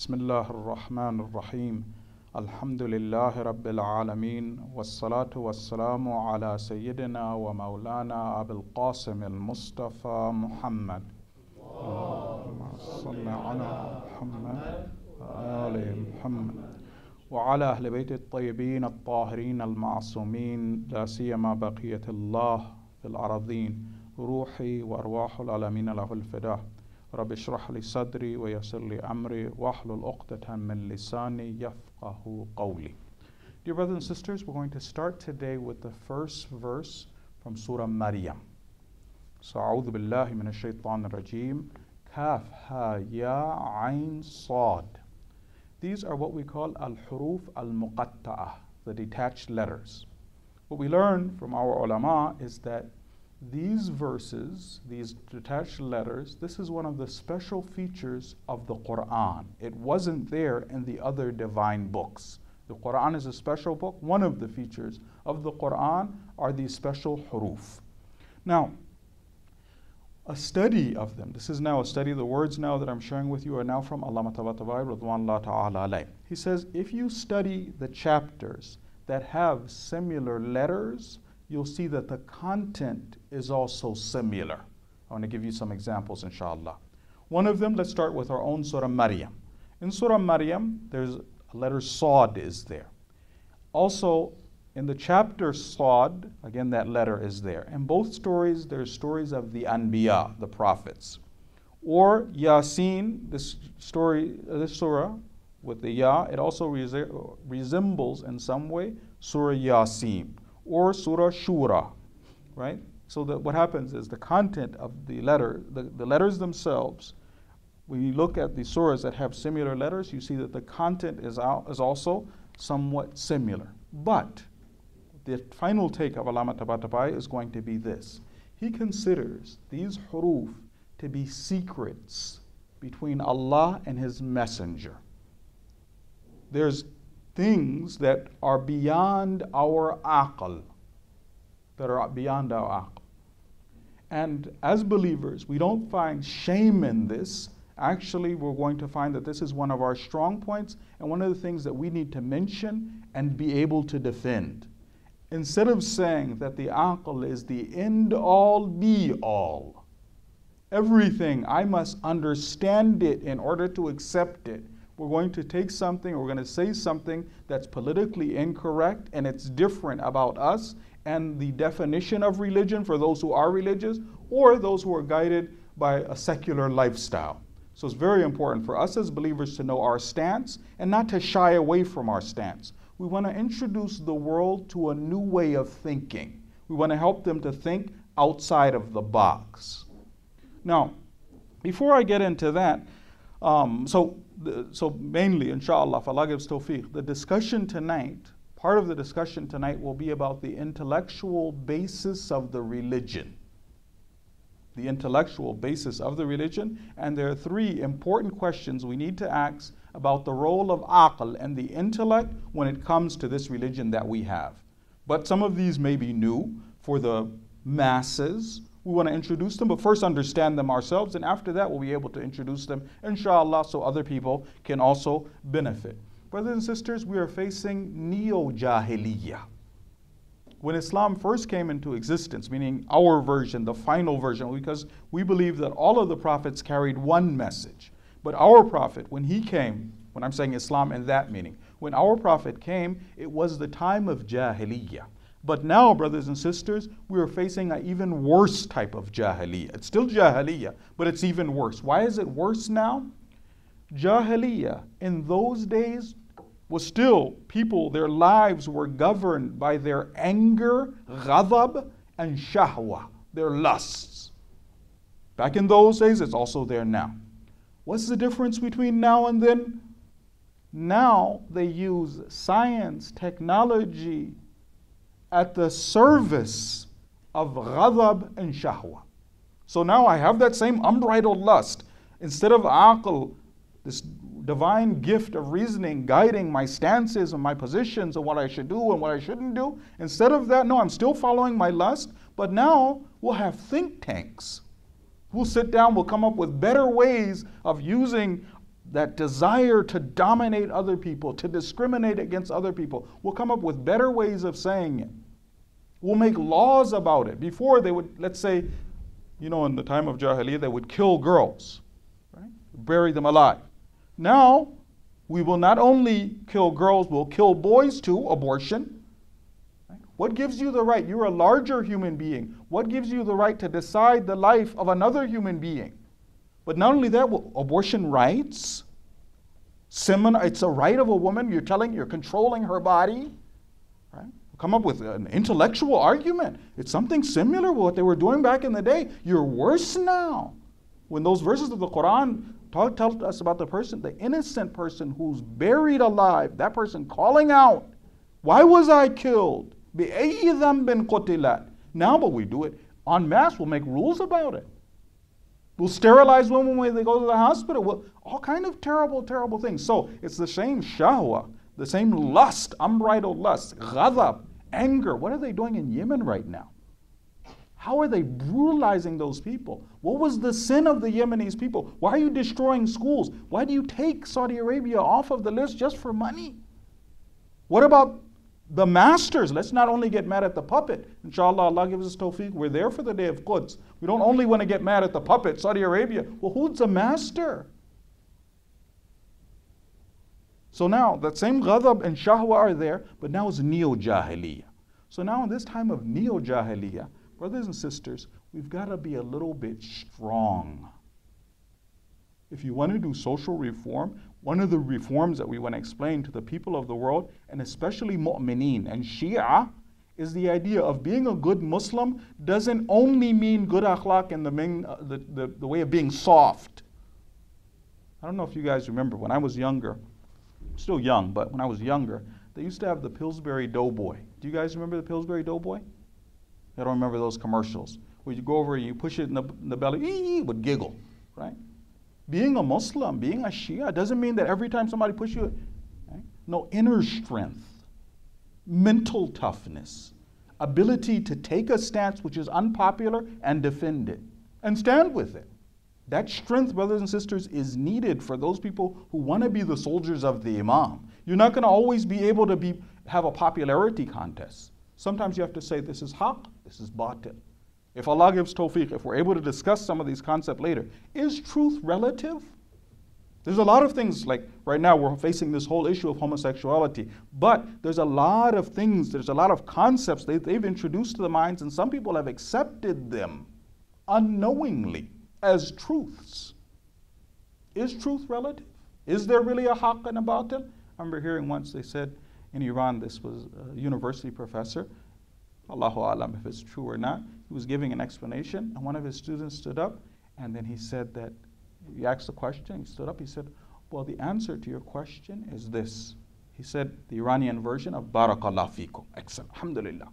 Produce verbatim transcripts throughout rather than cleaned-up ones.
Bismillah ar-Rahman ar-Rahim. Alhamdulillahi Rabbil Alameen. Wassalatu wassalamu ala Sayyidina wa Maulana Abil Qasim al-Mustafa Muhammad. Allahumma salli ala Muhammad wa ali Muhammad. وعلى أهل بيت الطيبين الطاهرين المعصومين لا سيما بقية الله في الأراضين روحي وأرواح العالمين له الفداء رب اشرح لي صدري ويسر لي أمري واحلل عقدة من لساني يفقه قولي. Dear brothers and sisters, we're going to start today with the first verse from Surah Maryam. So أعوذ بالله من الشيطان الرجيم كاف ها يا عين صاد. These are what we call al-huruf al-muqatta'ah, the detached letters. What we learn from our ulama is that these verses, these detached letters, this is one of the special features of the Quran. It wasn't there in the other divine books. The Quran is a special book. One of the features of the Quran are these special huruf. Now, a study of them. This is now a study. The words now that I'm sharing with you are now from Allama Tabatabai Radwanullah Ta'ala alayh. He says, if you study the chapters that have similar letters, you'll see that the content is also similar. I want to give you some examples, inshallah. One of them, let's start with our own Surah Maryam. In Surah Maryam, there's a letter Sad is there. Also, in the chapter Sad, again that letter is there. In both stories, there's stories of the Anbiya, the prophets. Or Yasin, this story, this surah with the Ya, it also res- resembles in some way Surah Yasin or Surah Shura, right? So that what happens is the content of the letter, the, the letters themselves, when you look at the surahs that have similar letters, you see that the content is, al- is also somewhat similar. But the final take of Allama Tabatabai is going to be this. He considers these huruf to be secrets between Allah and His Messenger. There's things that are beyond our aql, that are beyond our aql. And as believers, we don't find shame in this. Actually, we're going to find that this is one of our strong points and one of the things that we need to mention and be able to defend. Instead of saying that the aql is the end-all, be-all, everything, I must understand it in order to accept it. We're going to take something, or we're going to say something that's politically incorrect and it's different about us and the definition of religion for those who are religious or those who are guided by a secular lifestyle. So it's very important for us as believers to know our stance and not to shy away from our stance. We want to introduce the world to a new way of thinking. We want to help them to think outside of the box. Now, before I get into that, um, so the, so mainly, inshallah, if Allah gives tawfiq, the discussion tonight, part of the discussion tonight will be about the intellectual basis of the religion. The intellectual basis of the religion, and there are three important questions we need to ask about the role of aql and the intellect when it comes to this religion that we have. But some of these may be new for the masses. We want to introduce them, but first understand them ourselves, and after that we'll be able to introduce them, inshallah, so other people can also benefit. Brothers and sisters, we are facing neo-jahiliyyah. When Islam first came into existence, meaning our version, the final version, because we believe that all of the prophets carried one message. But our prophet, when he came, when I'm saying Islam in that meaning, when our prophet came, it was the time of Jahiliyyah. But now, brothers and sisters, we are facing an even worse type of Jahiliyyah. It's still Jahiliyyah, but it's even worse. Why is it worse now? Jahiliyyah in those days was still people, their lives were governed by their anger, ghadab, and shahwa, their lusts. Back in those days, it's also there now. What's the difference between now and then? Now they use science, technology at the service of ghadab and shahwa. So now I have that same unbridled lust. Instead of aql, this divine gift of reasoning guiding my stances and my positions and what I should do and what I shouldn't do, instead of that, no, I'm still following my lust, but now we'll have think tanks. We'll sit down, we'll come up with better ways of using that desire to dominate other people, to discriminate against other people, will come up with better ways of saying it. We'll make laws about it. Before they would, let's say, you know, in the time of Jahiliyyah, they would kill girls, right? Bury them alive. Now, we will not only kill girls, we'll kill boys too, abortion. Right? What gives you the right? You're a larger human being. What gives you the right to decide the life of another human being? But not only that, well, abortion rights, semen, it's a right of a woman. You're telling, you're controlling her body, right? Come up with an intellectual argument. It's something similar to what they were doing back in the day. You're worse now. When those verses of the Quran talk, tell us about the person, the innocent person who's buried alive, that person calling out, why was I killed? بِأَيِّ ذَنْبٍ قُتِلَتْ. Now, but we do it en masse. We'll make rules about it. We'll sterilize women when they go to the hospital. We'll, all kind of terrible, terrible things. So it's the same shahwa, the same lust, unbridled lust, ghadab, anger. What are they doing in Yemen right now? How are they brutalizing those people? What was the sin of the Yemenis people? Why are you destroying schools? Why do you take Saudi Arabia off of the list just for money? What about the masters? Let's not only get mad at the puppet. Inshallah, Allah gives us tawfiq. We're there for the day of Quds. We don't only want to get mad at the puppet, Saudi Arabia. Well, who's the master? So now, that same ghadab and shahwa are there, but now it's neo-jahiliyyah. So now in this time of neo-jahiliyyah, brothers and sisters, we've got to be a little bit strong. If you want to do social reform, one of the reforms that we want to explain to the people of the world, and especially mu'mineen and Shia, is the idea of being a good Muslim doesn't only mean good akhlaq in the, main, uh, the, the, the way of being soft. I don't know if you guys remember, when I was younger, still young, but when I was younger, they used to have the Pillsbury Doughboy. Do you guys remember the Pillsbury Doughboy? I don't remember those commercials where you go over and you push it in the, in the belly, ee, would giggle, right? Being a Muslim, being a Shia, doesn't mean that every time somebody pushes you, right? No, inner strength, mental toughness, ability to take a stance which is unpopular and defend it, and stand with it. That strength, brothers and sisters, is needed for those people who want to be the soldiers of the Imam. You're not going to always be able to be, have a popularity contest. Sometimes you have to say, this is haqq, this is batil. If Allah gives tawfiq, if we're able to discuss some of these concepts later, is truth relative? There's a lot of things, like right now we're facing this whole issue of homosexuality, but there's a lot of things, there's a lot of concepts they, they've introduced to the minds, and some people have accepted them unknowingly as truths. Is truth relative? Is there really a haqq and a batil? I remember hearing once they said in Iran, this was a university professor, Allahu alam if it's true or not, he was giving an explanation, and one of his students stood up, and then he said that, he asked a question, he stood up, he said, well, the answer to your question is this. He said, the Iranian version of Barakallah fikum, excellent, alhamdulillah.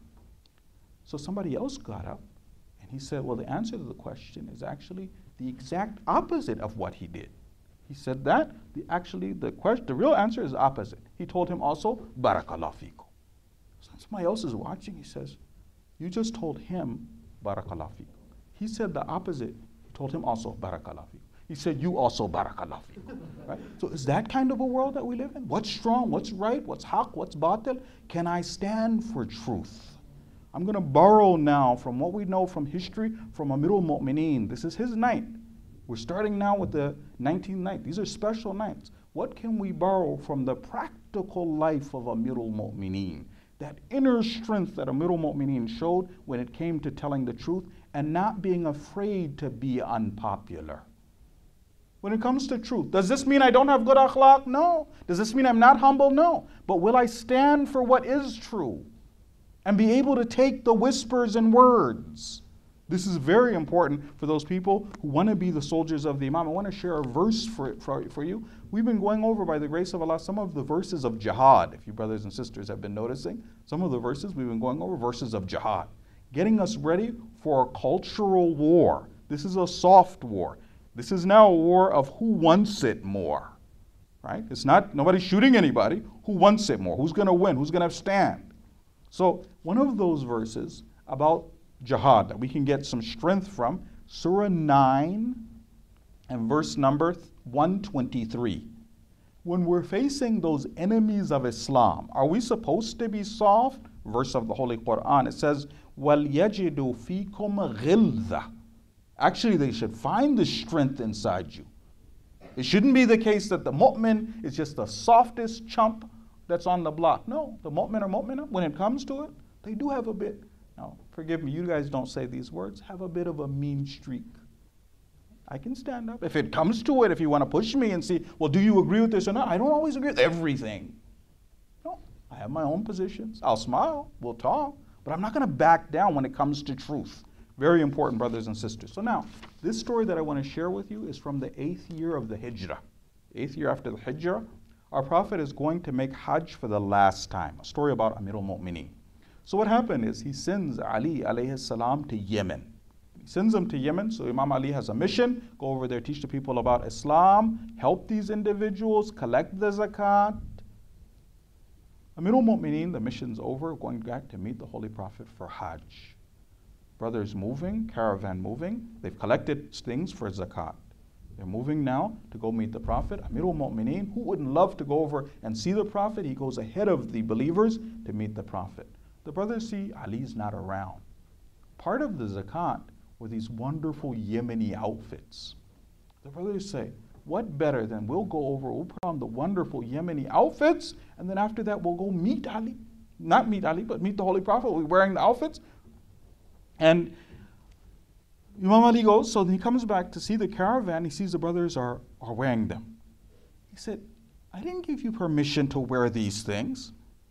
So somebody else got up, and he said, well, the answer to the question is actually the exact opposite of what he did. He said that, the, actually, the, question, the real answer is opposite. He told him also, Barakallah fikum. So somebody else is watching, he says, you just told him, Barakallah fikum. He said the opposite. He told him also, Barakallah fikum. He said, you also, Barakallah fikum. Right? So is that kind of a world that we live in? What's strong? What's right? What's haqq? What's batil? Can I stand for truth? I'm going to borrow now from what we know from history from Amirul Mu'mineen. This is his night. We're starting now with the nineteenth night. These are special nights. What can we borrow from the practical life of Amirul Mu'mineen? That inner strength that Amirul Mu'mineen showed when it came to telling the truth and not being afraid to be unpopular. When it comes to truth, does this mean I don't have good akhlaq? No. Does this mean I'm not humble? No. But will I stand for what is true and be able to take the whispers and words? This is very important for those people who want to be the soldiers of the Imam. I want to share a verse for, for, for you. We've been going over, by the grace of Allah, some of the verses of jihad. If you brothers and sisters have been noticing, some of the verses we've been going over, verses of jihad. Getting us ready for a cultural war. This is a soft war. This is now a war of who wants it more. Right? It's not, nobody's shooting anybody. Who wants it more? Who's going to win? Who's going to stand? So one of those verses about jihad that we can get some strength from, Surah nine and verse number one twenty-three. when we're facing those enemies of Islam, are we supposed to be soft? Verse of the Holy Quran, it says, وَلْيَجِدُوا فِيكُمْ غِلْظَةً. Actually, they should find the strength inside you. It shouldn't be the case that the mu'min is just the softest chump that's on the block. No, the mu'min or mu'minah, when it comes to it, they do have a bit, now forgive me, you guys don't say these words, have a bit of a mean streak. I can stand up. If it comes to it, if you want to push me and see, well, do you agree with this or not? I don't always agree with everything. No, I have my own positions. I'll smile, we'll talk, but I'm not going to back down when it comes to truth. Very important, brothers and sisters. So now, this story that I want to share with you is from the eighth year of the Hijrah. Eighth year after the Hijrah, our Prophet is going to make Hajj for the last time. A story about Amir al-Mu'mineen. So what happened is he sends Ali alayhi salam to Yemen. He sends him to Yemen, so Imam Ali has a mission, go over there, teach the people about Islam, help these individuals, collect the zakat. Amir al-Mu'mineen, the mission's over, going back to meet the Holy Prophet for Hajj. Brothers moving, caravan moving, they've collected things for zakat. They're moving now to go meet the Prophet. Amir al-Mu'mineen, who wouldn't love to go over and see the Prophet? He goes ahead of the believers to meet the Prophet. The brothers see Ali's not around. Part of the zakat were these wonderful Yemeni outfits. The brothers say, what better than we'll go over, we'll put on the wonderful Yemeni outfits, and then after that we'll go meet Ali. Not meet Ali, but meet the Holy Prophet. We'll be wearing the outfits. And Imam Ali goes, so he comes back to see the caravan, he sees the brothers are, are wearing them. He said, I didn't give you permission to wear these things.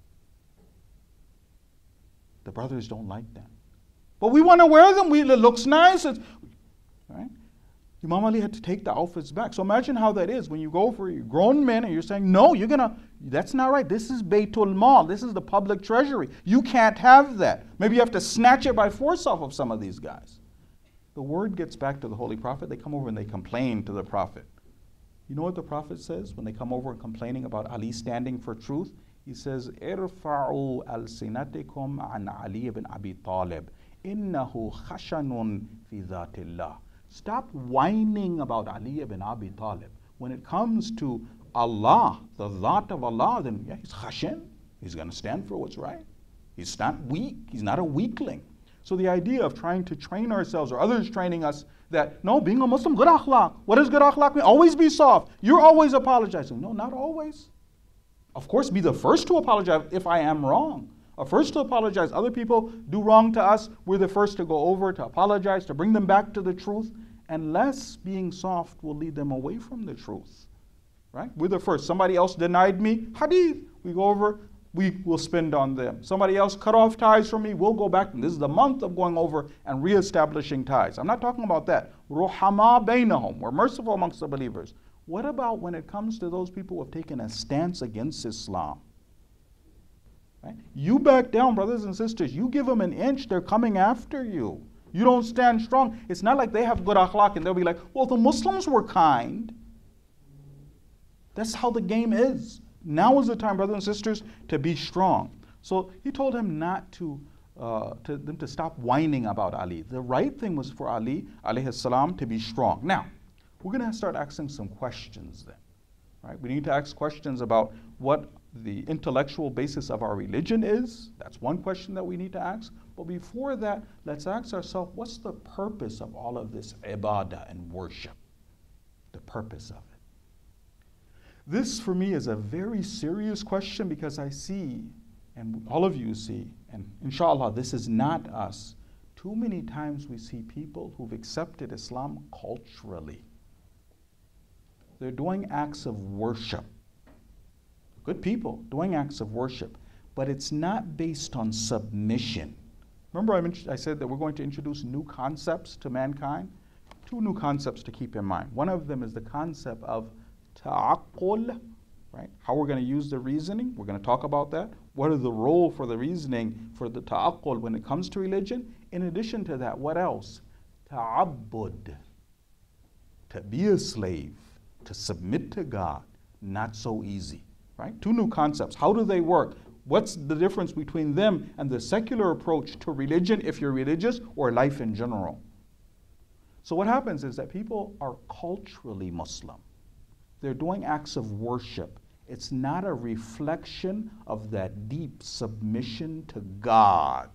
The brothers don't like that. But we want to wear them, we, it looks nice. It's, right? Imam Ali had to take the outfits back. So imagine how that is when you go for grown men and you're saying, no, you're going to, that's not right. This is Baytul Mal. This is the public treasury. You can't have that. Maybe you have to snatch it by force off of some of these guys. The word gets back to the Holy Prophet. They come over and they complain to the Prophet. You know what the Prophet says when they come over and complaining about Ali standing for truth? He says, Irfa'u al-sinatikum an Ali ibn Abi Talib. Innahu khashanun fi dhatillah. Stop whining about Ali ibn Abi Talib. When it comes to Allah, the Dhat of Allah, then yeah, he's khashan. He's going to stand for what's right. He's not weak. He's not a weakling. So the idea of trying to train ourselves or others training us that, no, being a Muslim, good akhlaq. What does good akhlaq mean? Always be soft. You're always apologizing. No, not always. Of course, be the first to apologize if I am wrong. A first to apologize. Other people do wrong to us. We're the first to go over to apologize, to bring them back to the truth. Unless being soft will lead them away from the truth. Right? We're the first. Somebody else denied me. Hadith. We go over. We will spend on them. Somebody else cut off ties from me. We'll go back. And this is the month of going over and reestablishing ties. I'm not talking about that. Ruhama bainahum. We're merciful amongst the believers. What about when it comes to those people who have taken a stance against Islam? Right? You back down, brothers and sisters. You give them an inch, they're coming after you. You don't stand strong. It's not like they have good akhlaq and they'll be like, well, the Muslims were kind. That's how the game is. Now is the time, brothers and sisters, to be strong. So he told him not to, uh, to them to stop whining about Ali. The right thing was for Ali, alayhi salam, to be strong. Now, we're going to start asking some questions then. Right? We need to ask questions about what the intellectual basis of our religion is. That's one question that we need to ask. But before that, let's ask ourselves, what's the purpose of all of this ibadah and worship? The purpose of it. This, for me, is a very serious question because I see, and all of you see, and inshallah, this is not us. Too many times we see people who've accepted Islam culturally. They're doing acts of worship. Good people doing acts of worship, but it's not based on submission. Remember I, I said that we're going to introduce new concepts to mankind? Two new concepts to keep in mind. One of them is the concept of ta'aqqul, right? How we're going to use the reasoning. We're going to talk about that. What is the role for the reasoning for the ta'aqqul when it comes to religion? In addition to that, what else? Ta'abbud, to be a slave, to submit to God, not so easy. Right? Two new concepts. How do they work? What's the difference between them and the secular approach to religion, if you're religious, or life in general? So what happens is that people are culturally Muslim. They're doing acts of worship. It's not a reflection of that deep submission to God.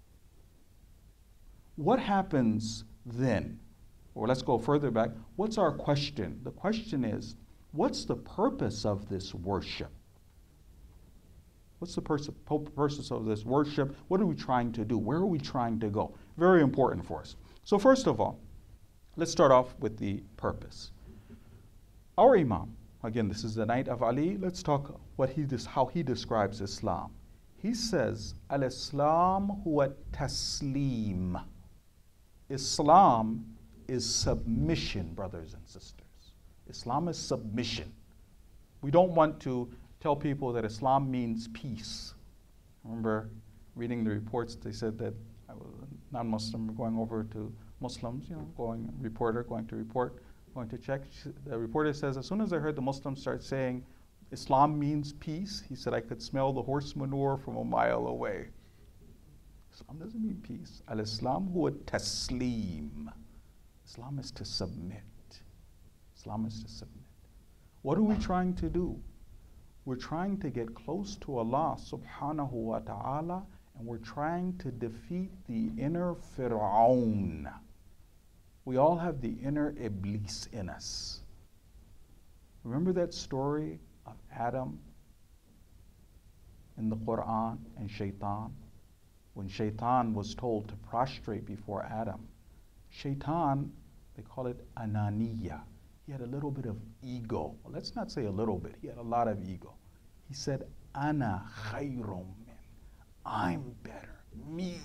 What happens then? Or let's go further back. What's our question? The question is, what's the purpose of this worship? What's the pers- purpose of this worship? What are we trying to do? Where are we trying to go? Very important for us. So first of all, let's start off with the purpose. Our Imam, again, this is the night of Ali. Let's talk what he des- how he describes Islam. He says, Al-Islam huwa taslim. Islam is submission, brothers and sisters. Islam is submission. We don't want to tell people that Islam means peace. I remember reading the reports, they said that I was a non-Muslim going over to Muslims, you know, going, reporter going to report, going to check. The reporter says, as soon as I heard the Muslims start saying Islam means peace, he said, I could smell the horse manure from a mile away. Islam doesn't mean peace. Al-Islam huwa taslim. Islam is to submit. Islam is to submit. What are we trying to do? We're trying to get close to Allah subhanahu wa ta'ala, and we're trying to defeat the inner Fir'aun. We all have the inner Iblis in us. Remember that story of Adam in the Quran and Shaitan? When Shaitan was told to prostrate before Adam, Shaitan, they call it Ananiya. He had a little bit of ego. Well, let's not say a little bit. He had a lot of ego. He said, Ana khayrun min. I'm better. Me.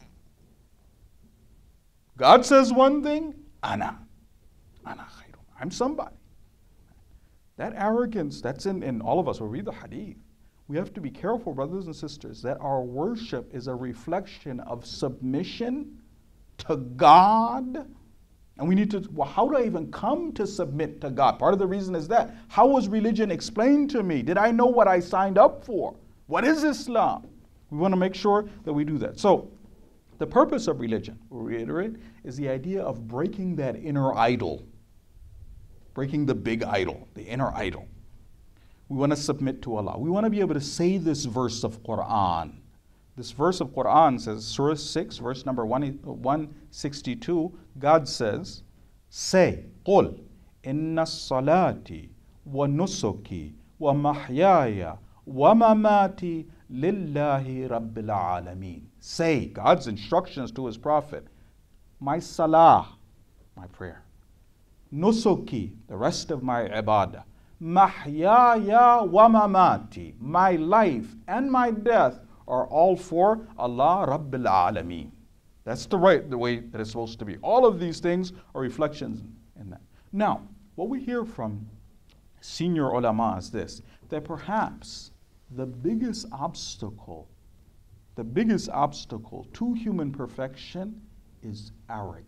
God says one thing, Ana. Ana khayrun. I'm somebody. That arrogance, that's in, in all of us. We'll read the hadith. We have to be careful, brothers and sisters, that our worship is a reflection of submission to God. And we need to, well, how do I even come to submit to God? Part of the reason is that. How was religion explained to me? Did I know what I signed up for? What is Islam? We want to make sure that we do that. So, the purpose of religion, we'll reiterate, is the idea of breaking that inner idol. Breaking the big idol, the inner idol. We want to submit to Allah. We want to be able to say this verse of Quran. This verse of Quran says, Surah six, verse number one sixty-two, God says, say, قُلْ إِنَّ الصَّلَاةِ وَنُسُكِي وَمَحْيَايَ وَمَمَاتِي لِلَّهِ رَبِّ الْعَالَمِينَ. Say, God's instructions to His Prophet, my salah, my prayer, nusuki, the rest of my ibadah, mahyaya wa mamati, my life and my death are all for Allah Rabbil Alameen. That's the right the way that it's supposed to be. All of these things are reflections in that. Now, what we hear from senior ulama is this, that perhaps the biggest obstacle, the biggest obstacle to human perfection is arrogance.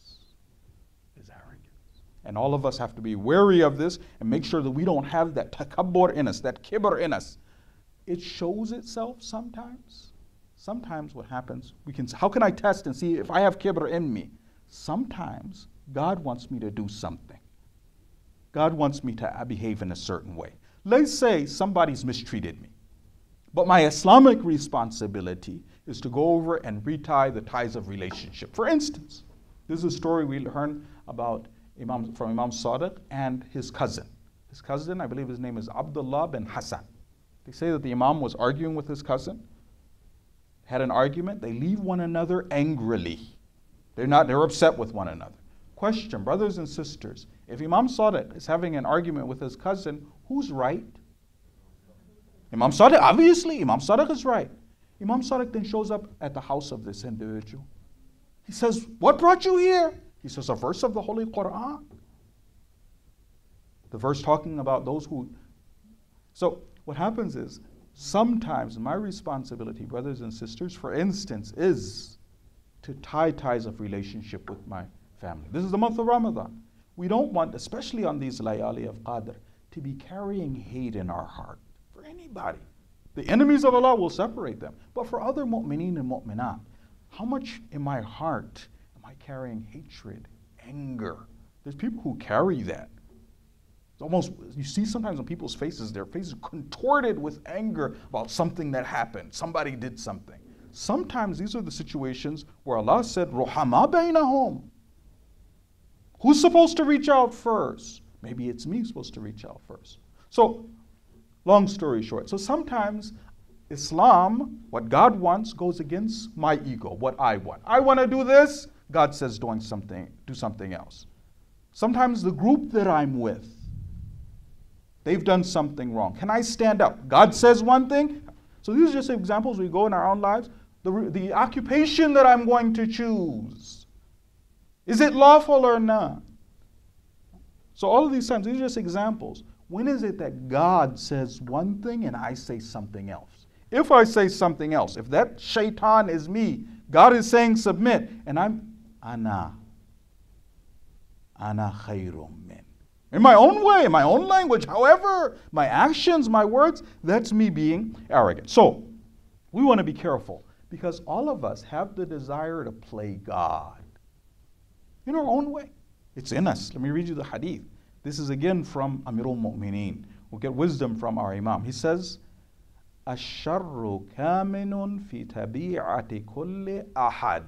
And all of us have to be wary of this and make sure that we don't have that takabbur in us, that kibr in us. It shows itself sometimes. Sometimes what happens, we can, how can I test and see if I have kibr in me? Sometimes God wants me to do something. God wants me to behave in a certain way. Let's say somebody's mistreated me. But my Islamic responsibility is to go over and retie the ties of relationship. For instance, this is a story we learn about Imam, from Imam Sadiq and his cousin. His cousin, I believe his name is Abdullah bin Hassan. They say that the Imam was arguing with his cousin, had an argument, they leave one another angrily. They're not, they're upset with one another. Question, brothers and sisters, if Imam Sadiq is having an argument with his cousin, who's right? Imam Sadiq, obviously, Imam Sadiq is right. Imam Sadiq then shows up at the house of this individual. He says, what brought you here? He says, a verse of the Holy Quran. The verse talking about those who... So what happens is, sometimes my responsibility, brothers and sisters, for instance, is to tie ties of relationship with my family. This is the month of Ramadan. We don't want, especially on these layali of Qadr, to be carrying hate in our heart for anybody. The enemies of Allah will separate them. But for other mu'mineen and mu'minat, how much in my heart am I carrying hatred, anger? There's people who carry that. Almost, you see sometimes on people's faces, their faces contorted with anger about something that happened. Somebody did something. Sometimes these are the situations where Allah said, Ruhama bainahum. Who's supposed to reach out first? Maybe it's me supposed to reach out first. So, long story short. So sometimes Islam, what God wants, goes against my ego, what I want. I want to do this. God says doing something, do something else. Sometimes the group that I'm with, they've done something wrong. Can I stand up? God says one thing. So these are just examples we go in our own lives. The, the occupation that I'm going to choose, is it lawful or not? So all of these times, these are just examples. When is it that God says one thing and I say something else? If I say something else, if that shaitan is me, God is saying submit, and I'm, ana, ana khayrum min. In my own way, in my own language, however, my actions, my words, that's me being arrogant. So, we want to be careful because all of us have the desire to play God in our own way. It's in us. Let me read you the hadith. This is again from Amirul Mu'mineen. We'll get wisdom from our Imam. He says, Ash-sharru kaminun fi tabi'ati kulli ahad.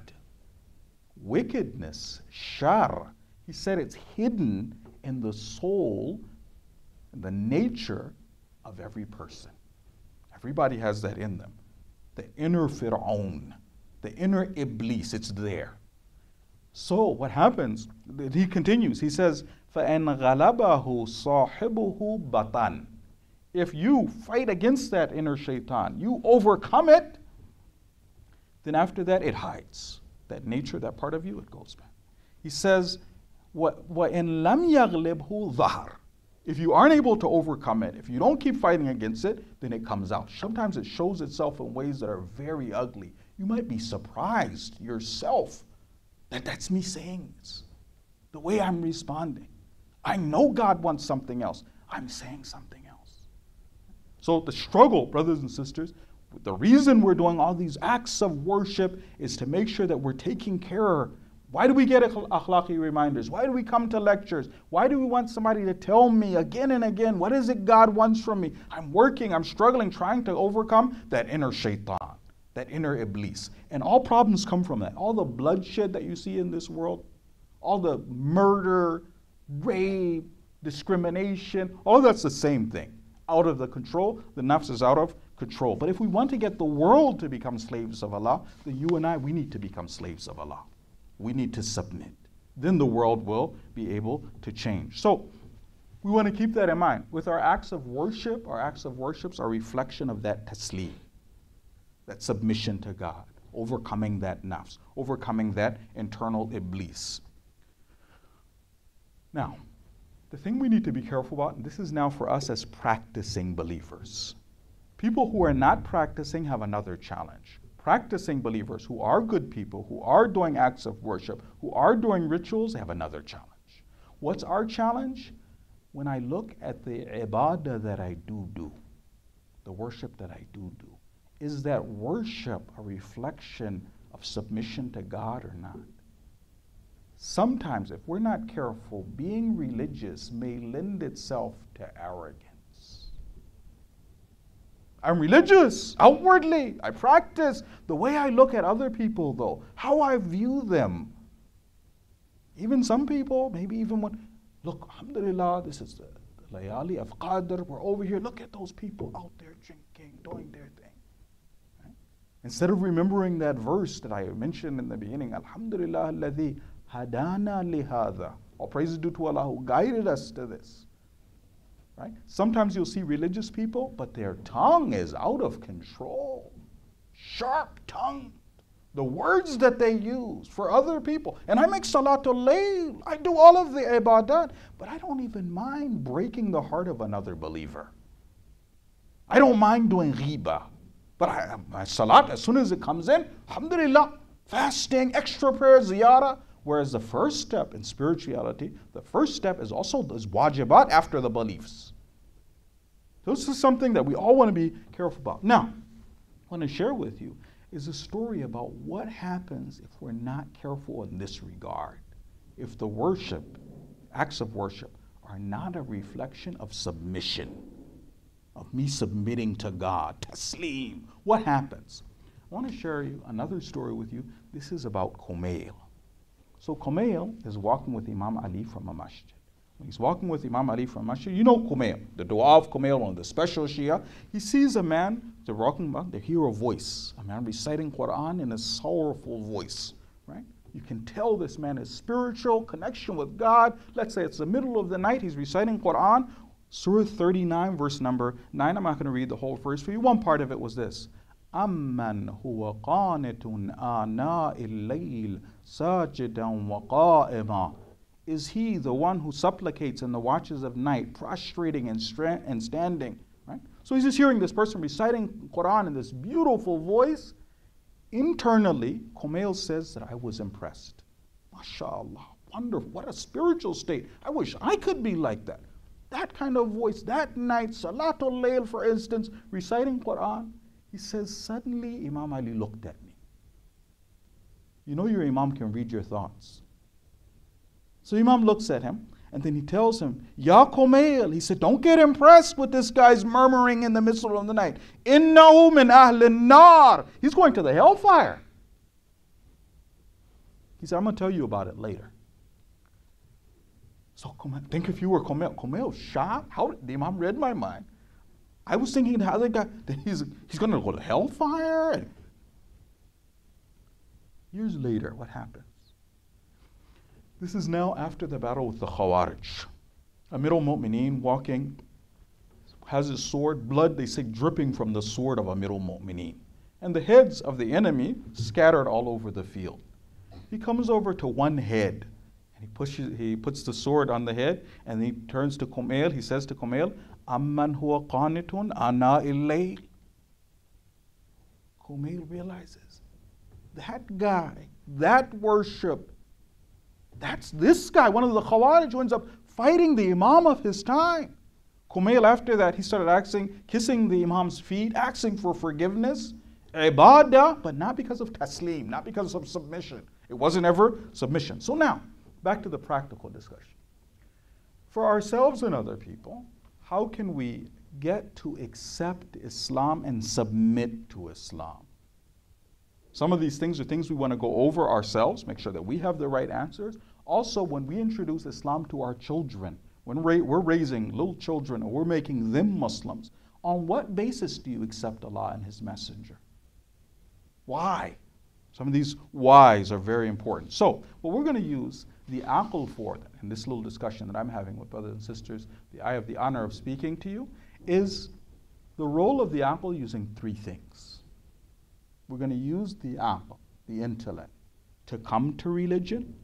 Wickedness, shar, he said it's hidden in the soul, in the nature of every person. Everybody has that in them. The inner Fir'aun, the inner Iblis, it's there. So what happens, he continues, he says, فَإِنْ غَلَبَهُ صَاحِبُهُ بَطَنْ. If you fight against that inner shaitan, you overcome it, then after that it hides. That nature, that part of you, it goes back. He says, وَإِنْ لَمْ يَغْلِبْهُ ظَهَرْ. If you aren't able to overcome it, if you don't keep fighting against it, then it comes out. Sometimes it shows itself in ways that are very ugly. You might be surprised yourself that that's me saying this. The way I'm responding. I know God wants something else. I'm saying something else. So the struggle, brothers and sisters, the reason we're doing all these acts of worship is to make sure that we're taking care. Why do we get akhlaqi reminders? Why do we come to lectures? Why do we want somebody to tell me again and again, what is it God wants from me? I'm working, I'm struggling, trying to overcome that inner shaitan, that inner iblis. And all problems come from that. All the bloodshed that you see in this world, all the murder, rape, discrimination, all that's the same thing. Out of the control, the nafs is out of control. But if we want to get the world to become slaves of Allah, then you and I, we need to become slaves of Allah. We need to submit. Then the world will be able to change. So we want to keep that in mind. With our acts of worship, our acts of worships are a reflection of that taslim, that submission to God, overcoming that nafs, overcoming that internal iblis. Now, the thing we need to be careful about, and this is now for us as practicing believers. People who are not practicing have another challenge. Practicing believers who are good people, who are doing acts of worship, who are doing rituals, have another challenge. What's our challenge? When I look at the ibadah that I do do, the worship that I do do, is that worship a reflection of submission to God or not? Sometimes, if we're not careful, being religious may lend itself to arrogance. I'm religious, outwardly, I practice. The way I look at other people, though, how I view them. Even some people, maybe even when, look, alhamdulillah, this is the, the layali of Qadr, we're over here, look at those people out there drinking, doing their thing. Right? Instead of remembering that verse that I mentioned in the beginning, alhamdulillah, alladhi hadana lihada. All praise is due to Allah who guided us to this. Right? Sometimes you'll see religious people, but their tongue is out of control. Sharp tongue. The words that they use for other people. And I make salatul layl. I do all of the ibadat, but I don't even mind breaking the heart of another believer. I don't mind doing ghiba. But I, my salat, as soon as it comes in, alhamdulillah, fasting, extra prayer, ziyarah. Whereas the first step in spirituality, the first step is also is wajibat after the beliefs. This is something that we all want to be careful about. Now, I want to share with you is a story about what happens if we're not careful in this regard. If the worship, acts of worship, are not a reflection of submission, of me submitting to God. Taslim. What happens? I want to share you another story with you. This is about Kumail. So Kumail is walking with Imam Ali from a masjid. When he's walking with Imam Ali from a masjid, you know Kumail, the dua of Kumail, one of the special Shia. He sees a man, they're walking about, they hear a voice, a man reciting Quran in a sorrowful voice, right? You can tell this man has spiritual connection with God. Let's say it's the middle of the night, he's reciting Quran. Surah thirty-nine, verse number nine. I'm not going to read the whole verse for you. One part of it was this. أَمَّنْ هُوَ قَانِتٌ آنَاءِ اللَّيْلِ سَاجِدًا وَقَائِمًا. Is he the one who supplicates in the watches of night, prostrating and, stra- and standing, right? So he's just hearing this person reciting Quran in this beautiful voice. Internally, Kumail says that I was impressed. MashaAllah, wonderful, what a spiritual state. I wish I could be like that. That kind of voice, that night, Salatul Layl, for instance, reciting Quran. He says, suddenly Imam Ali looked at me. You know your Imam can read your thoughts. So Imam looks at him, and then he tells him, Ya Kumail, he said, don't get impressed with this guy's murmuring in the middle of the night. Innahu min ahlin nar. He's going to the hellfire. He said, I'm going to tell you about it later. So Kumail, think if you were Kumail. Kumail shocked. How the Imam read my mind. I was thinking how the guy, that he's, he's going to go to hellfire. And years later, what happens? This is now after the battle with the Khawarij. Amir al-Mu'mineen walking, has his sword, blood, they say, dripping from the sword of Amir al-Mu'mineen. And the heads of the enemy scattered all over the field. He comes over to one head, and he pushes, he puts the sword on the head, and he turns to Kumail, he says to Kumail, Amman huwa qanitun ana illayl. Kumail realizes, that guy, that worship, that's this guy, one of the Khawarij who ends up fighting the Imam of his time. Kumail, after that, he started asking, kissing the Imam's feet, asking for forgiveness, ibadah, but not because of taslim, not because of submission. It wasn't ever submission. So now, back to the practical discussion. For ourselves and other people, how can we get to accept Islam and submit to Islam? Some of these things are things we want to go over ourselves, make sure that we have the right answers. Also, when we introduce Islam to our children, when we're raising little children or we're making them Muslims, on what basis do you accept Allah and His Messenger? Why? Some of these whys are very important. So, what we're going to use the aql for in this little discussion that I'm having with brothers and sisters, the I have the honor of speaking to you, is the role of the aql using three things. We're going to use the aql, the intellect, to come to religion.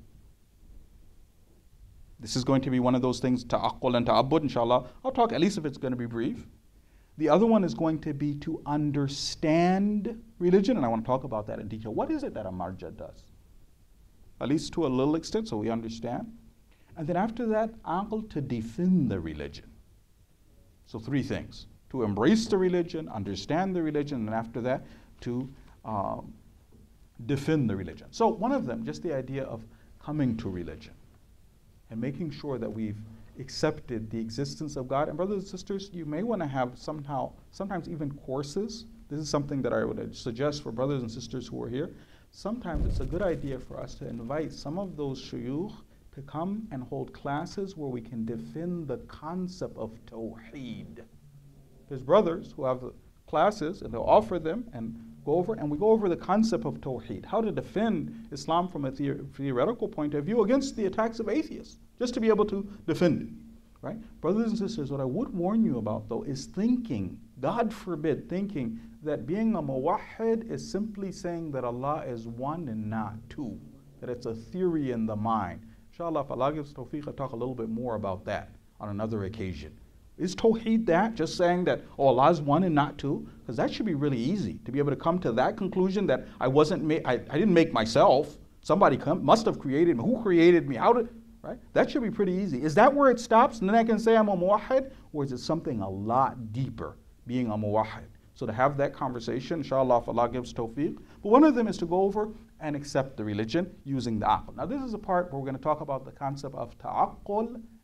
This is going to be one of those things, ta'aqqul and ta'abbud, inshallah. I'll talk, at least if it's going to be brief. The other one is going to be to understand religion, and I want to talk about that in detail. What is it that a marja does? At least to a little extent, so we understand. And then after that, aql, to defend the religion. So three things. To embrace the religion, understand the religion, and after that, to um, defend the religion. So one of them, just the idea of coming to religion and making sure that we've accepted the existence of God. And brothers and sisters, you may want to have somehow, sometimes even courses. This is something that I would suggest for brothers and sisters who are here. Sometimes it's a good idea for us to invite some of those shuyukh to come and hold classes where we can defend the concept of tawheed. There's brothers who have classes and they'll offer them and go over, and we go over the concept of tawheed, how to defend Islam from a the theoretical point of view against the attacks of atheists, just to be able to defend it, right? Brothers and sisters, what I would warn you about though is thinking, God forbid, thinking that being a muwahhid is simply saying that Allah is one and not two, that it's a theory in the mind. Inshallah, if Allah gives tawfiq, I'll talk a little bit more about that on another occasion. Is tawheed that? Just saying that, oh, Allah is one and not two? Because that should be really easy to be able to come to that conclusion that I wasn't, ma- I, I didn't make myself. Somebody come, must have created me. Who created me? How did, right? That should be pretty easy. Is that where it stops? And then I can say I'm a muwahhid? Or is it something a lot deeper, being a muwahhid? So to have that conversation, inshallah, if Allah gives tawfiq. But one of them is to go over and accept the religion using the aql. Now this is a part where we're going to talk about the concept of ta'aqqul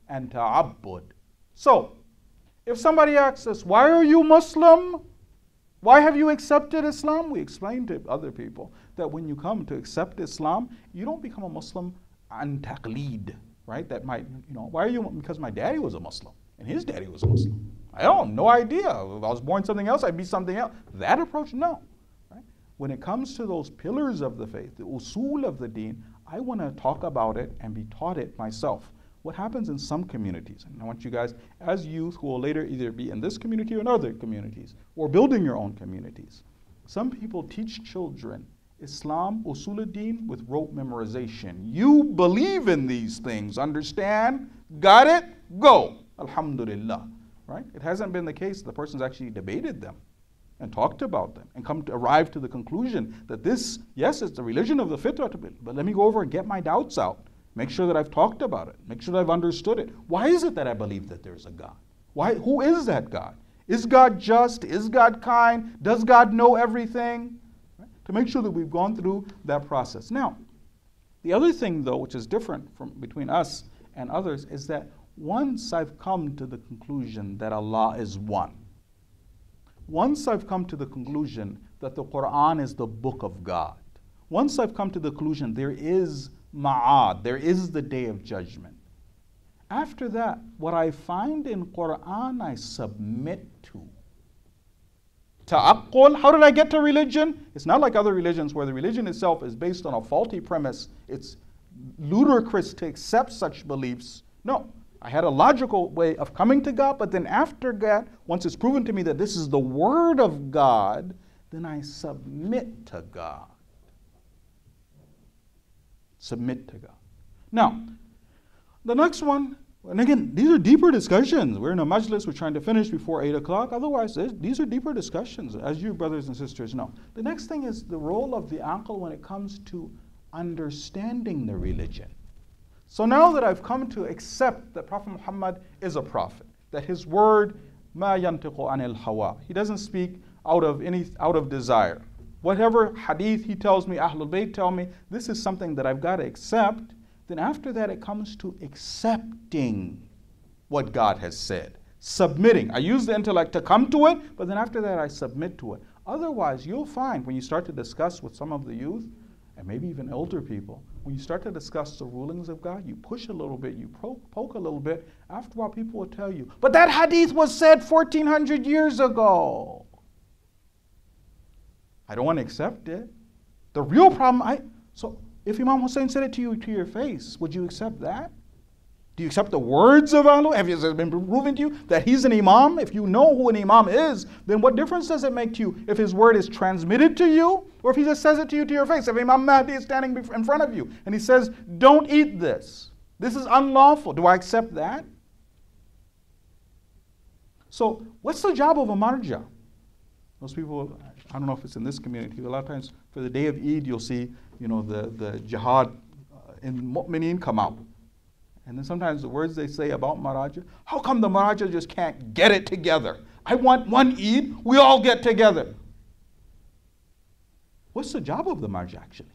and ta'abbud. So, if somebody asks us, why are you Muslim? Why have you accepted Islam? We explain to other people that when you come to accept Islam, you don't become a Muslim an taqleed, right? That might, you know, why are you? Because my daddy was a Muslim and his daddy was a Muslim. I don't, no idea. If I was born something else, I'd be something else. That approach, no. Right? When it comes to those pillars of the faith, the usul of the deen, I want to talk about it and be taught it myself. What happens in some communities, and I want you guys, as youth who will later either be in this community or in other communities, or building your own communities, some people teach children Islam, usul ad-din, with rote memorization. You believe in these things, understand, got it, go. Alhamdulillah, right? It hasn't been the case. The person's actually debated them and talked about them and come to arrive to the conclusion that this, yes, it's the religion of the fitrah, but let me go over and get my doubts out. Make sure that I've talked about it. Make sure that I've understood it. Why is it that I believe that there's a God? Why? Who is that God? Is God just? Is God kind? Does God know everything? Right? To make sure that we've gone through that process. Now, the other thing, though, which is different from between us and others, is that once I've come to the conclusion that Allah is one, once I've come to the conclusion that the Quran is the book of God, once I've come to the conclusion there is Ma'ad, there is the day of judgment. After that, what I find in Quran, I submit to. Ta'aqqul, how did I get to religion? It's not like other religions where the religion itself is based on a faulty premise. It's ludicrous to accept such beliefs. No, I had a logical way of coming to God, but then after that, once it's proven to me that this is the word of God, then I submit to God. Submit to God. Now, the next one, and again, these are deeper discussions. We're in a majlis, we're trying to finish before eight o'clock. Otherwise, these are deeper discussions, as you brothers and sisters know. The next thing is the role of the aql when it comes to understanding the religion. So now that I've come to accept that Prophet Muhammad is a prophet, that his word, ma yantiqu anil hawa, he doesn't speak out of any out of desire. Whatever hadith he tells me, Ahlul Bayt tell me, this is something that I've got to accept. Then after that, it comes to accepting what God has said. Submitting. I use the intellect to come to it, but then after that, I submit to it. Otherwise, you'll find when you start to discuss with some of the youth, and maybe even elder people, when you start to discuss the rulings of God, you push a little bit, you poke, poke a little bit. After a while, people will tell you, but that hadith was said fourteen hundred years ago. I don't want to accept it. The real problem, I so if Imam Hussein said it to you to your face, would you accept that? Do you accept the words of Allah? Have you been proven to you that he's an imam? If you know who an imam is, then what difference does it make to you if his word is transmitted to you or if he just says it to you to your face? If Imam Mahdi is standing in front of you and he says, don't eat this. This is unlawful. Do I accept that? So what's the job of a marja? Most people, I don't know if it's in this community, a lot of times for the day of Eid, you'll see, you know, the, the jihad uh, in mu'mineen come out. And then sometimes the words they say about Maraja, how come the Maraja just can't get it together? I want one Eid, we all get together. What's the job of the Marja actually?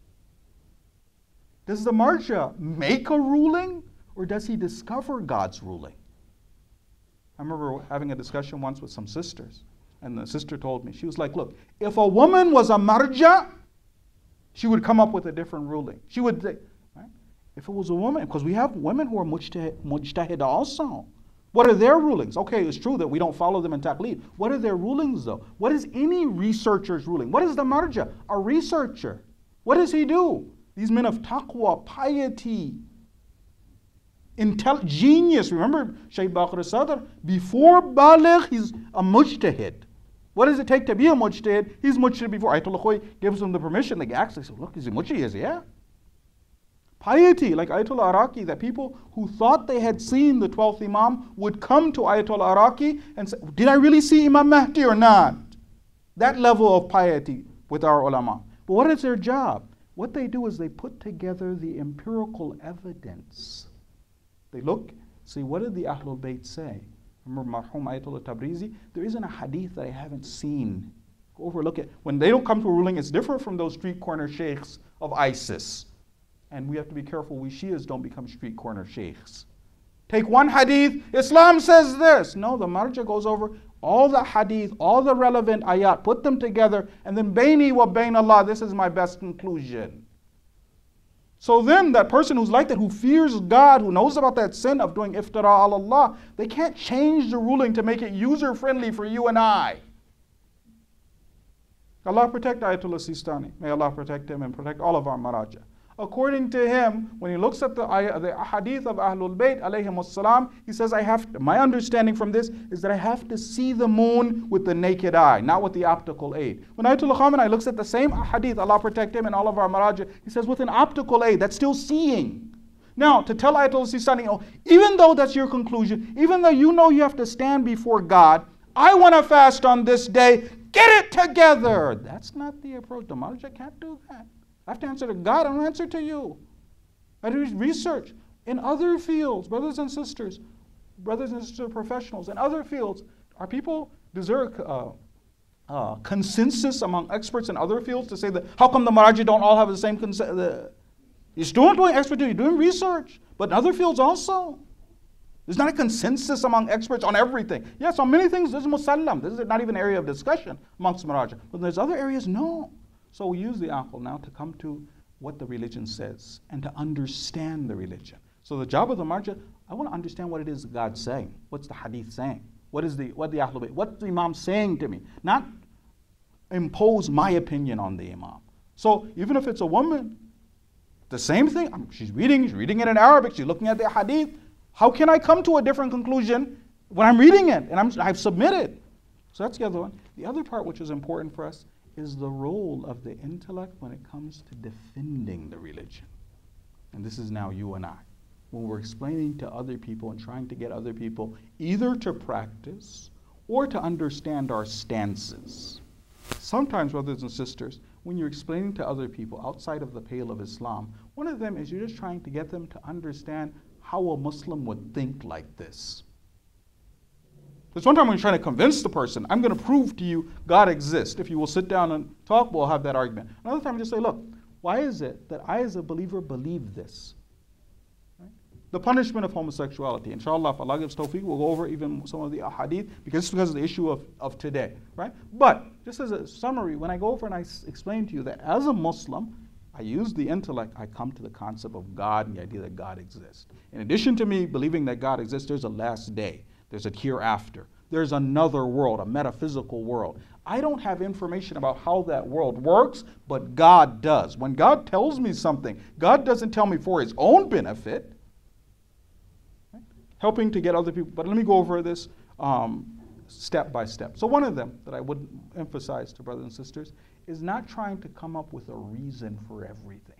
Does the Marja make a ruling or does he discover God's ruling? I remember having a discussion once with some sisters. And the sister told me, she was like, look, if a woman was a marja, she would come up with a different ruling. She would say, right? If it was a woman, because we have women who are mujtahid, mujtahid also. What are their rulings? Okay, it's true that we don't follow them in taqleed. What are their rulings though? What is any researcher's ruling? What is the marja? A researcher. What does he do? These men of taqwa, piety, intel- genius. Remember Shaykh Baqir Sadr? Before baligh, he's a mujtahid. What does it take to be a mujtahid? He's mujtahid before Ayatollah Khoy gives him the permission. They actually say, look, is he mujtahid? He says, yeah. Piety, like Ayatollah Araki, that people who thought they had seen the twelfth Imam would come to Ayatollah Araki and say, did I really see Imam Mahdi or not? That level of piety with our ulama. But what is their job? What they do is they put together the empirical evidence. They look, see, what did the Ahlul Bayt say? Remember Marhum Ayatollah Tabrizi? There isn't a hadith that I haven't seen. Go over, look at. When they don't come to a ruling, it's different from those street corner sheikhs of ISIS. And we have to be careful, we Shias don't become street corner sheikhs. Take one hadith, Islam says this. No, the marja goes over all the hadith, all the relevant ayat, put them together, and then baini wa bain Allah, this is my best conclusion. So then that person who's like that, who fears God, who knows about that sin of doing iftira ala Allah, they can't change the ruling to make it user-friendly for you and I. Allah protect Ayatul Sistani. May Allah protect him and protect all of our maraja. According to him, when he looks at the, the hadith of Ahlul Bayt alayhim salam, he says, I have to, my understanding from this is that I have to see the moon with the naked eye, not with the optical aid. When Ayatul Khamenei looks at the same hadith, Allah protect him and all of our maraja, he says with an optical aid, that's still seeing. Now, to tell Ayatul Sistani, oh, even though that's your conclusion, even though you know you have to stand before God, I want to fast on this day, get it together. That's not the approach. The marja can't do that. I have to answer to God, I don't answer to you. I do research in other fields, brothers and sisters, brothers and sisters professionals, in other fields. Are people, is there a uh, uh, consensus among experts in other fields to say that how come the maraji don't all have the same consensus? You're still doing expertise, you're doing research, but in other fields also. There's not a consensus among experts on everything. Yes, on many things, this is musallam. This is not even an area of discussion amongst maraja. But there's other areas, no. So we use the aql now to come to what the religion says and to understand the religion. So the job of the marja, I want to understand what it is God's saying. What's the hadith saying? What is the what the Ahlul Bayt, what's the Imam saying to me? Not impose my opinion on the Imam. So even if it's a woman, the same thing. She's reading, she's reading it in Arabic, she's looking at the hadith. How can I come to a different conclusion when I'm reading it and I'm, I've submitted? So that's the other one. The other part which is important for us is the role of the intellect when it comes to defending the religion. And this is now you and I. When we're explaining to other people and trying to get other people either to practice or to understand our stances. Sometimes, brothers and sisters, when you're explaining to other people outside of the pale of Islam, one of them is you're just trying to get them to understand how a Muslim would think like this. There's one time when you're trying to convince the person, I'm going to prove to you God exists. If you will sit down and talk, we'll have that argument. Another time, just say, look, why is it that I as a believer believe this? Right? The punishment of homosexuality. Inshallah, if Allah gives tawfiq, we'll go over even some of the ahadith, because it's because of the issue of, of today. Right? But, just as a summary, when I go over and I s- explain to you that as a Muslim, I use the intellect, I come to the concept of God and the idea that God exists. In addition to me believing that God exists, there's a last day. There's a hereafter. There's another world, a metaphysical world. I don't have information about how that world works, but God does. When God tells me something, God doesn't tell me for his own benefit. Right? Helping to get other people. But let me go over this um, step by step. So one of them that I would emphasize to brothers and sisters is not trying to come up with a reason for everything.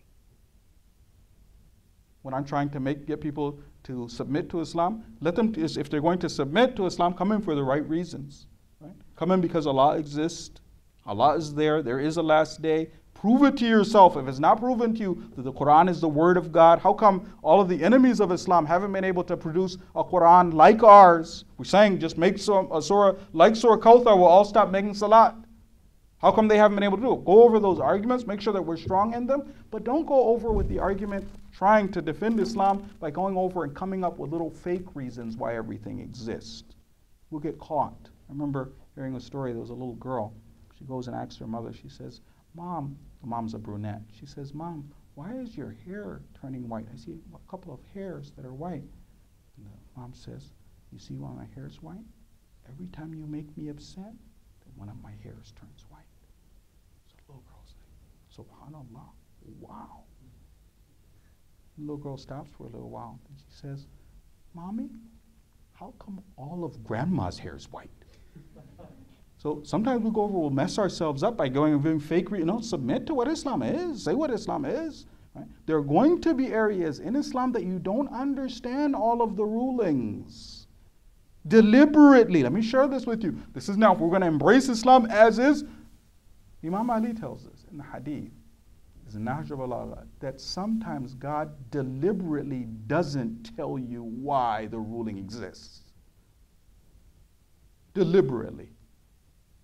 When I'm trying to make get people to submit to Islam, let them, to, if they're going to submit to Islam, come in for the right reasons. Right? Come in because Allah exists, Allah is there, there is a last day. Prove it to yourself. If it's not proven to you that the Quran is the word of God, how come all of the enemies of Islam haven't been able to produce a Quran like ours? We're saying just make some, a surah like Surah Kawthar, we'll all stop making salat. How come they haven't been able to do it? Go over those arguments, make sure that we're strong in them, but don't go over with the argument trying to defend Islam by going over and coming up with little fake reasons why everything exists. We'll get caught. I remember hearing a story, there was a little girl. She goes and asks her mother, she says, Mom, the mom's a brunette. She says, Mom, why is your hair turning white? I see a couple of hairs that are white. And the mom says, you see why my hair is white? Every time you make me upset, one of my hairs turns white. So the little girl's like, subhanallah, wow. The little girl stops for a little while and she says, Mommy, how come all of grandma's hair is white? So sometimes we go over, we'll mess ourselves up by going and doing fake, you know, submit to what Islam is, say what Islam is. Right? There are going to be areas in Islam that you don't understand all of the rulings. Deliberately, let me share this with you. This is now, if we're going to embrace Islam as is, Imam Ali tells us in the hadith, is in Nahj al-Balagha, that sometimes God deliberately doesn't tell you why the ruling exists. Deliberately.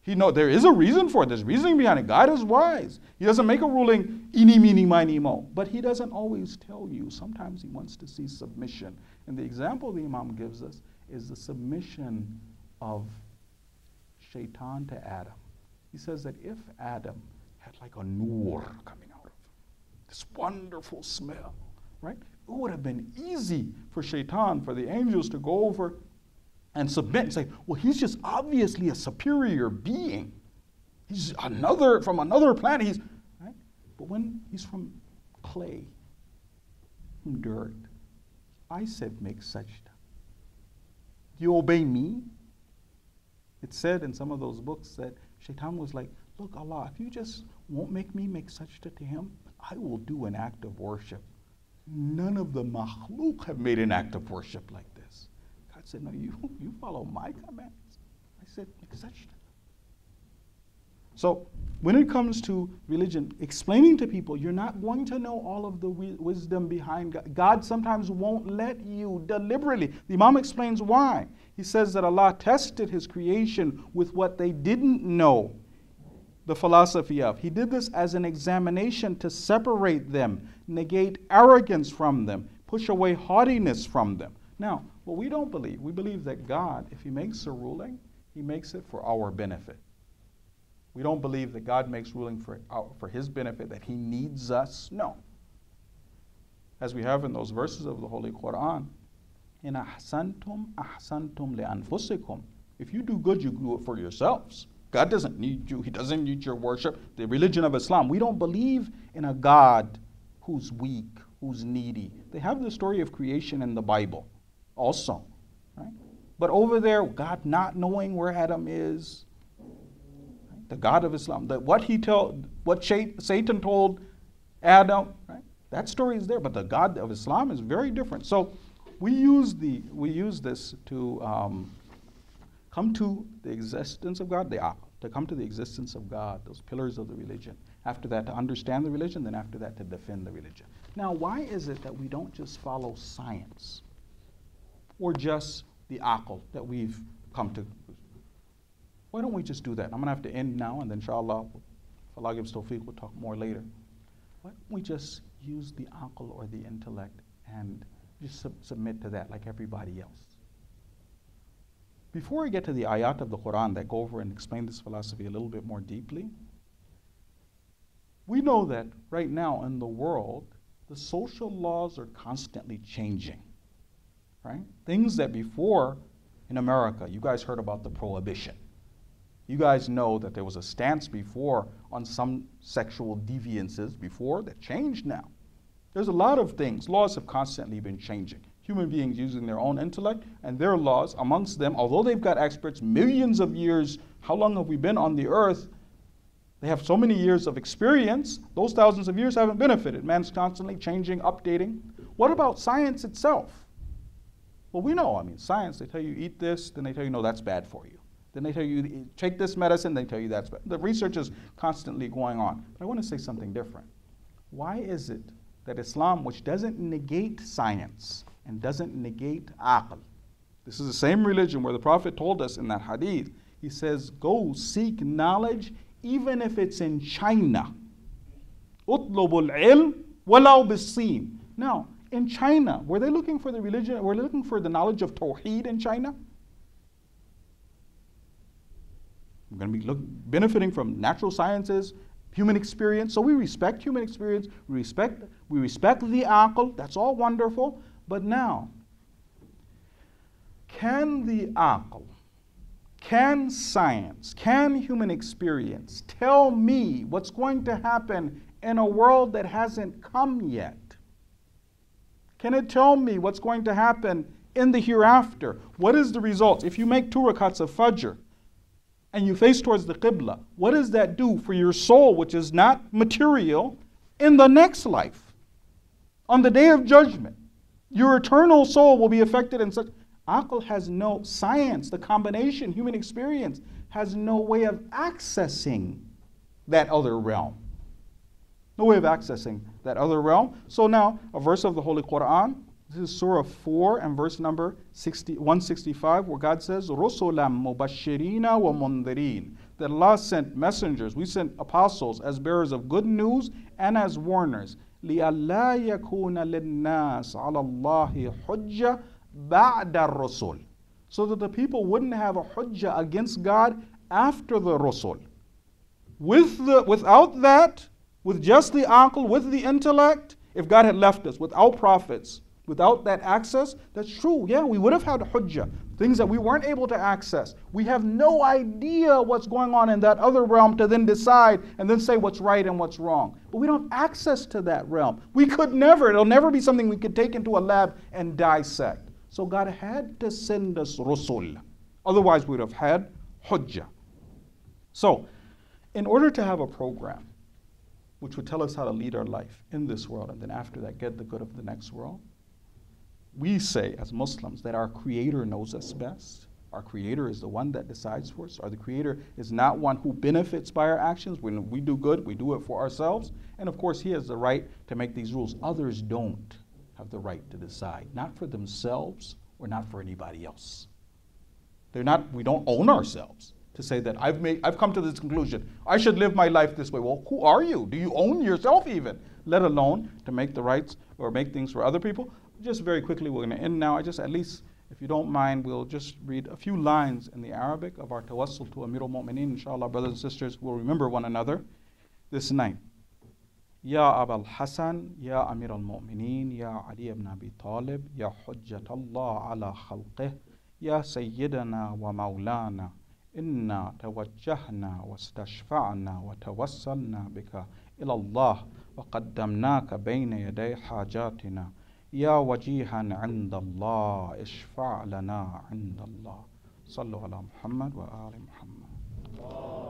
He know there is a reason for it. There's reasoning behind it. God is wise. He doesn't make a ruling, eeny, meeny, miny, mo. But he doesn't always tell you. Sometimes he wants to see submission. And the example the Imam gives us is the submission of Shaitan to Adam. He says that if Adam had like a nur coming out of him, this wonderful smell, right? It would have been easy for Shaitan, for the angels to go over and submit and say, well, he's just obviously a superior being. He's another, from another planet. He's, right? But when he's from clay, from dirt, I said, make sajda. Do you obey me? It said in some of those books that Shaitan was like, look, Allah, if you just won't make me make sajda to him, I will do an act of worship. None of the makhluk have made an act of worship like this. God said, no, you, you follow my commands. I said, make sajda. So when it comes to religion, explaining to people, you're not going to know all of the wi- wisdom behind God. God sometimes won't let you deliberately. The Imam explains why. He says that Allah tested his creation with what they didn't know the philosophy of. He did this as an examination to separate them, negate arrogance from them, push away haughtiness from them. Now, what we don't believe, we believe that God, if he makes a ruling, he makes it for our benefit. We don't believe that God makes ruling for, our, for his benefit, that he needs us. No. As we have in those verses of the Holy Quran, in ahsantum ahsantum li'anfusikum. If you do good, you do it for yourselves. God doesn't need you. He doesn't need your worship. The religion of Islam, we don't believe in a God who's weak, who's needy. They have the story of creation in the Bible also, right? But over there, God not knowing where Adam is, right? The God of Islam, that what he told, what Satan told Adam, right? That story is there, but the God of Islam is very different. So we use the we use this to um, come to the existence of God, the aql, to come to the existence of God, those pillars of the religion. After that, to understand the religion, then after that, to defend the religion. Now, why is it that we don't just follow science or just the aql that we've come to? Why don't we just do that? I'm going to have to end now, and then inshallah, if Allah gives tawfiq, we'll talk more later. Why don't we just use the aql or the intellect and just sub- submit to that like everybody else? Before I get to the ayat of the Quran that go over and explain this philosophy a little bit more deeply, we know that right now in the world, the social laws are constantly changing, right? Things that before in America, you guys heard about the prohibition. You guys know that there was a stance before on some sexual deviances before that changed now. There's a lot of things. Laws have constantly been changing. Human beings using their own intellect and their laws amongst them, although they've got experts, millions of years, how long have we been on the earth? They have so many years of experience. Those thousands of years haven't benefited. Man's constantly changing, updating. What about science itself? Well, we know, I mean, science, they tell you eat this, then they tell you, no, that's bad for you. Then they tell you take this medicine, they tell you that's bad. The research is constantly going on. But I want to say something different. Why is it that Islam, which doesn't negate science and doesn't negate aql, this is the same religion where the Prophet told us in that hadith, he says, go seek knowledge even if it's in China. Utlubul ilm walau bis-Sin. Now, in China, were they looking for the religion, were they looking for the knowledge of Tawheed in China? We're going to be look, benefiting from natural sciences, human experience. So we respect human experience. We respect, we respect the aql. That's all wonderful. But now, can the aql, can science, can human experience tell me what's going to happen in a world that hasn't come yet? Can it tell me what's going to happen in the hereafter? What is the result? If you make two rakats of fajr, and you face towards the Qibla, what does that do for your soul, which is not material, in the next life? On the day of judgment, your eternal soul will be affected in such... Aql has no science, the combination, human experience, has no way of accessing that other realm. No way of accessing that other realm. So now, a verse of the Holy Quran, this is Surah four and verse number one sixty-five, where God says, رُسُلًا مُبَشِّرِينَ وَمُنذِرِينَ. that Allah sent messengers, we sent apostles as bearers of good news and as warners. لِأَلَّا يَكُونَ لِلنَّاسِ عَلَى اللَّهِ حُجَّةٌ بَعْدَ الرُّسُلِ, so that the people wouldn't have a hujjah against God after the Rasul. With the, without that, with just the aql, with the intellect, if God had left us without prophets, without that access, that's true. Yeah, we would have had a hujjah, things that we weren't able to access. We have no idea what's going on in that other realm to then decide and then say what's right and what's wrong. But we don't have access to that realm. We could never, it'll never be something we could take into a lab and dissect. So God had to send us Rasul. Otherwise, we would have had hujjah. So, in order to have a program which would tell us how to lead our life in this world and then after that get the good of the next world, we say as Muslims that our Creator knows us best. Our Creator is the one that decides for us. Our the Creator is not one who benefits by our actions. When we do good, we do it for ourselves. And of course, He has the right to make these rules. Others don't have the right to decide, not for themselves or not for anybody else. They're not, we don't own ourselves to say that I've made, I've come to this conclusion. I should live my life this way. Well, who are you? Do you own yourself even? Let alone to make the rights or make things for other people. Just very quickly, we're going to end now. I just, at least, if you don't mind, we'll just read a few lines in the Arabic of our tawassul to Amir al-Mu'mineen. Inshallah, brothers and sisters, we'll remember one another this night. Ya Abul Hasan, Ya Amir al-Mu'mineen, Ya Ali ibn Abi Talib, Ya Hujjat Allah ala khalqih, Ya Sayyidana wa Maulana, Inna tawajjahna wa stashfa'na wa tawassalna bika ila Allah wa qaddamnaka bayna yaday hajatina. Ya wajihan 'inda Allah, ishfa' lana 'inda Allah. Sallu ala Muhammad wa ali Muhammad.